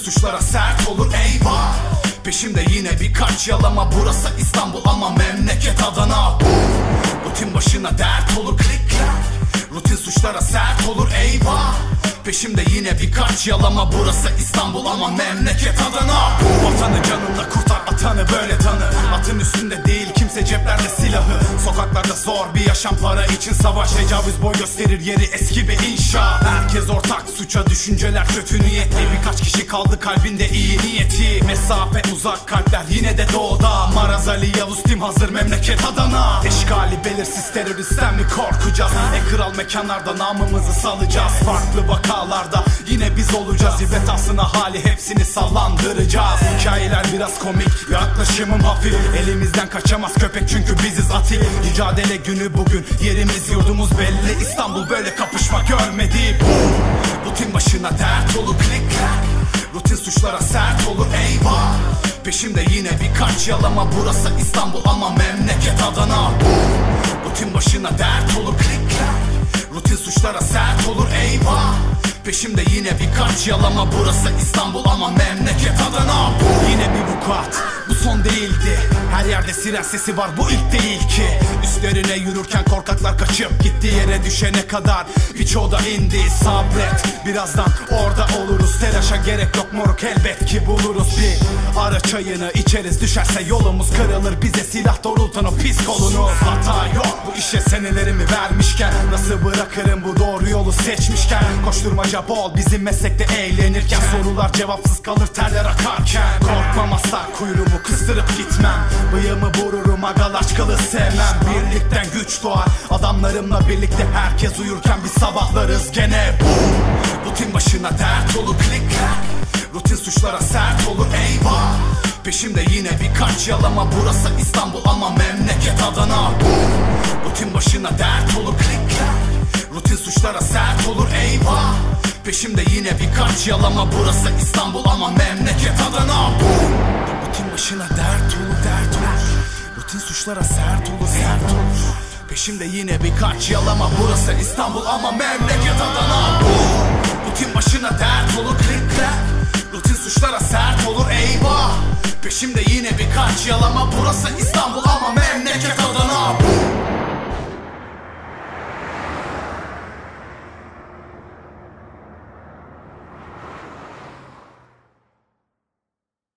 suçlara sert olur eyvah. Peşimde yine birkaç yalama, burası İstanbul ama memleket Adana. Rutin başına dert olur klikler, rutin suçlara sert olur eyvah. Peşimde yine birkaç yalama, burası İstanbul ama memleket Adana. Vatanı canınla kurtar, atanı böyle tanı. Atın üstünde değil kimse, ceplerde silahı. Sokaklarda zor bir yaşam, para için savaş. Tecavüz boy gösterir yeri, eski bir inşa. Herkes ortak suça, düşünceler kötü niyetli. Birkaç kişi kaldı kalbinde iyi niyeti. Mesafe uzak, kalpler yine de doğuda. Maraz Ali Yavuz Tim hazır, memleket Adana. Eşkali belirsiz, teröristten mi korkacağız? Kral mekanlarda namımızı salacağız. Farklı vakalarda yine biz olacağız. İbret aslına hali, hepsini sallandıracağız. Hikayeler biraz komik, yaklaşımım hafif. Elimizden kaçamaz köpek çünkü biziz atik. Mücadele günü bugün, yerimiz yurdumuz belli. İstanbul böyle kapışma görmedi. Rutin başına dert olur klikler, rutin suçlara sert olur eyvah. Peşimde yine birkaç yalama, burası İstanbul ama memleket Adana. Rutin başına dert olur klikler, rutin suçlara sert olur eyvah. Peşimde yine birkaç yalama, burası İstanbul ama memleket Adana. Yine bir vukuat, bu son değildi. Her yerde siren sesi var, bu ilk değil ki. Üstlerine yürürken korkaklar kaçıp gitti, yere düşene kadar birçoğu da indi. Sabret, birazdan orada oluruz. Telaşa gerek yok moruk, elbet ki buluruz. Bir ara çayını içeriz, düşerse yolumuz kırılır. Bize silah doğrultan o pis kolunuz. Hata yok bu işe, senelerimi vermişken. Nasıl bırakırım bu doğru yolu seçmişken? Koşturmaca bol bizim meslekte eğlenirken. Sorular cevapsız kalır terler akarken. Korkmam asla, kuyruğumu kıstırıp gitmem. Bıyığımı vururum, agalaç kılı sevmem. Birlikten güç doğar, adamlarımla birlikte. Herkes uyurken biz sabahlarız gene. Rutin başına dert olur klikler, rutin suçlara sert olur eyvah. Peşimde yine birkaç yalama, burası İstanbul ama memleket Adana. Rutin başına dert olur klikler, rutin suçlara sert olur eyvah. Peşimde yine birkaç yalama, burası İstanbul ama memleket Adana. Rutin başına dert olur, dert olur. Rutin suçlara sert olur, sert olur. Peşimde yine birkaç yalama, burası İstanbul ama memleket Adana. Rutin başına dert olur klikler, rutin suçlara sert olur eyvah. Peşimde yine birkaç yalama, burası İstanbul